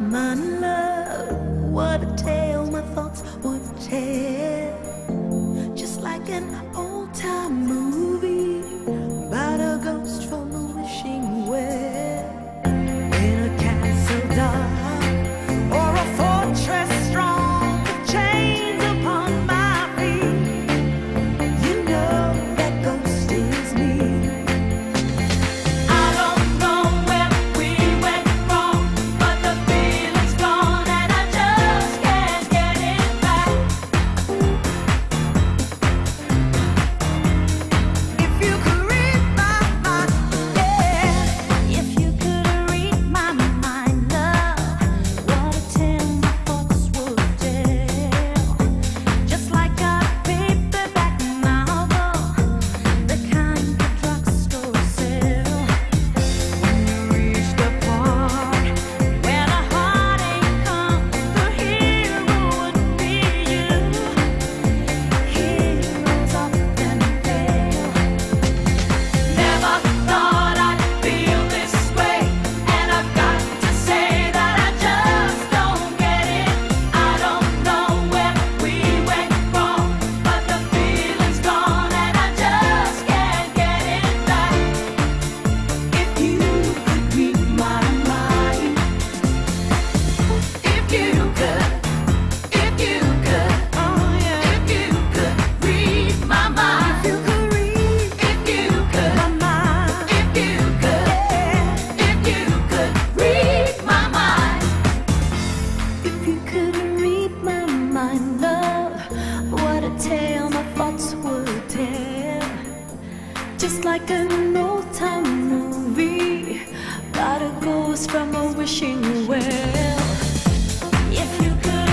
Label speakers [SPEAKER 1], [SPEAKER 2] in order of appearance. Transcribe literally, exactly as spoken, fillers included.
[SPEAKER 1] mind, love. What a tale my thoughts would tell. Just like an old-time movie about a ghost from a wishing well. In a castle dark or a fortress strong with chains upon my feet, you know that ghost is me. I don't know where we went wrong, but the feeling's gone and I just can't get it back. If you could read my mind, yeah. If you could read my mind, love, what a tale my thoughts would tell. Just like a paperback novel, the kind the drugstore sell. When you reach the part where the heartache comes, the hero would be you. Heroes often fail. Never thought I'd feel this way, and I've got to say that I just don't get it. I don't know where we went wrong, but the feeling's gone and I just can't get it back. If you could read my mind, if you could, if you could, oh yeah, if you could read my mind, if you could read, if you could, my mind, if you could, if you could read my mind, if you could read my mind, love, what a tale my thoughts would tell. Just like an old-time movie about a ghost from a wishing well. If you could